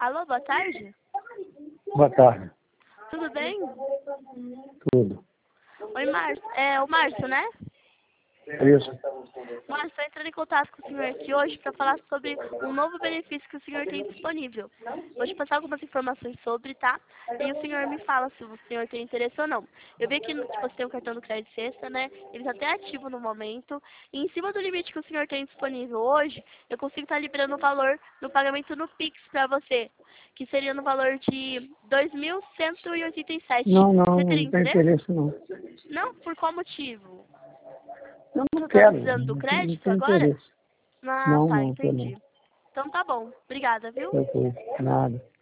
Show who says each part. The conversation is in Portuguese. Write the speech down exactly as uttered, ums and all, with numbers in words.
Speaker 1: Alô, boa tarde.
Speaker 2: Boa tarde.
Speaker 1: Tudo bem?
Speaker 2: Tudo.
Speaker 1: Oi, Márcio. É o Márcio, né?
Speaker 2: Isso.
Speaker 1: Márcio, estou entrando em contato com o senhor aqui hoje para falar sobre um novo benefício que o senhor tem disponível. Vou te passar algumas informações sobre, tá? E o senhor me fala se o senhor tem interesse ou não. Eu vi que tipo, você tem um cartão do crédito sexta, né? Ele está até ativo no momento. E em cima do limite que o senhor tem disponível hoje, eu consigo estar liberando o valor no pagamento no Pix para você, que seria no valor de dois mil cento e oitenta e sete.
Speaker 2: Não, não,
Speaker 1: Você
Speaker 2: não
Speaker 1: teria
Speaker 2: tem
Speaker 1: interesse?
Speaker 2: interesse não.
Speaker 1: Não? Por qual motivo?
Speaker 2: Eu
Speaker 1: Você
Speaker 2: não
Speaker 1: está
Speaker 2: quero,
Speaker 1: precisando do
Speaker 2: não tem, não
Speaker 1: crédito
Speaker 2: tem
Speaker 1: agora?
Speaker 2: interesse.
Speaker 1: Ah,
Speaker 2: Não,
Speaker 1: tá,
Speaker 2: não, quero não.
Speaker 1: entendi. Então tá bom. Obrigada, viu?
Speaker 2: Eu tô, nada.